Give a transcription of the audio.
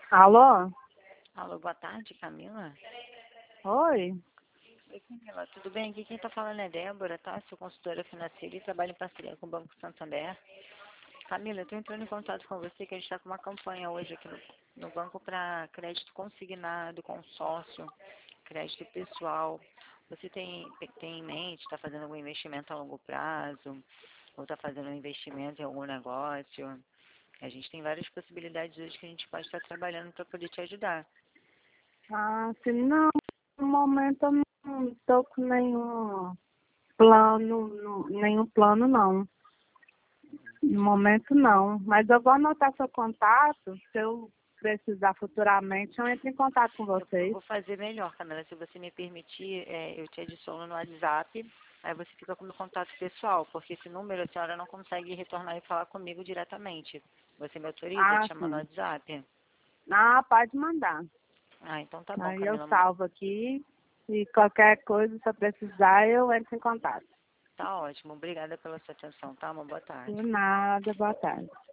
Alô? Alô, boa tarde, Camila. Oi? Oi, Camila, tudo bem? Aqui quem está falando é Débora, tá? Sou consultora financeira e trabalho em parceria com o Banco Santander. Camila, eu estou entrando em contato com você que a gente está com uma campanha hoje aqui no banco para crédito consignado, consórcio, crédito pessoal. Você tem em mente, está fazendo algum investimento a longo prazo, ou está fazendo um investimento em algum negócio? A gente tem várias possibilidades hoje que a gente pode estar trabalhando para poder te ajudar. Ah, sim, não. No momento eu não estou com nenhum plano não. No momento não. Mas eu vou anotar seu contato. Se eu precisar futuramente, eu entro em contato com Eu vocês. vou fazer melhor, Camila. Se você me permitir, eu te adiciono no WhatsApp, aí você fica com o meu contato pessoal, porque esse número a senhora não consegue retornar e falar comigo diretamente. Você me autoriza a te Ah, chamar no sim. WhatsApp? Ah, pode mandar. Ah, então tá bom, Aí eu Camila. salvo aqui. E qualquer coisa, se eu precisar, eu entro em contato. Tá ótimo. Obrigada pela sua atenção, tá? Uma boa tarde. De nada, boa tarde.